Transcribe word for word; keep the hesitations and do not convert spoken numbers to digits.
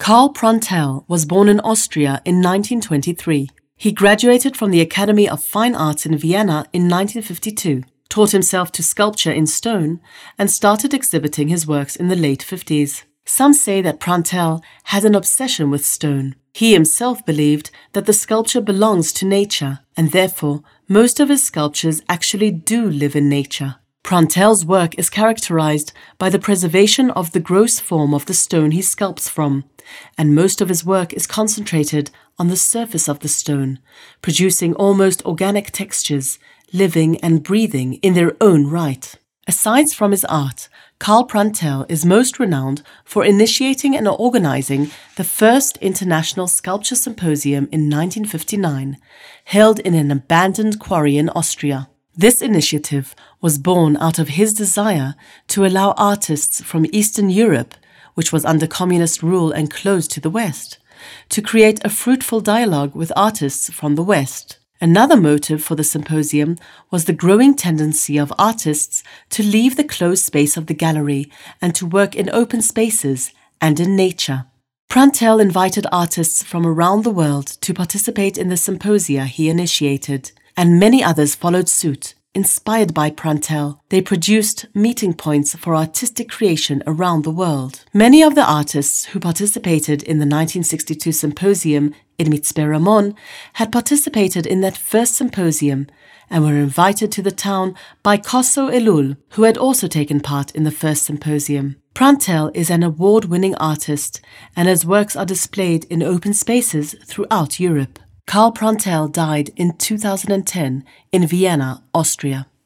Karl Prantl was born in Austria in nineteen twenty-three. He graduated from the Academy of Fine Arts in Vienna in nineteen fifty-two, taught himself to sculpture in stone, and started exhibiting his works in the late fifties. Some say that Prantl had an obsession with stone. He himself believed that the sculpture belongs to nature, and therefore most of his sculptures actually do live in nature. Prantl's work is characterized by the preservation of the gross form of the stone he sculpts from, and most of his work is concentrated on the surface of the stone, producing almost organic textures, living and breathing in their own right. Aside from his art, Karl Prantl is most renowned for initiating and organizing the first International Sculpture Symposium in nineteen fifty-nine, held in an abandoned quarry in Austria. This initiative was born out of his desire to allow artists from Eastern Europe, which was under communist rule and closed to the West, to create a fruitful dialogue with artists from the West. Another motive for the symposium was the growing tendency of artists to leave the closed space of the gallery and to work in open spaces and in nature. Prantl invited artists from around the world to participate in the symposia he initiated, and many others followed suit. Inspired by Prantl, they produced meeting points for artistic creation around the world. Many of the artists who participated in the nineteen sixty-two symposium in Mitzpe Ramon had participated in that first symposium and were invited to the town by Kosso Elul, who had also taken part in the first symposium. Prantl is an award-winning artist, and his works are displayed in open spaces throughout Europe. Karl Prantl died in two thousand ten in Vienna, Austria.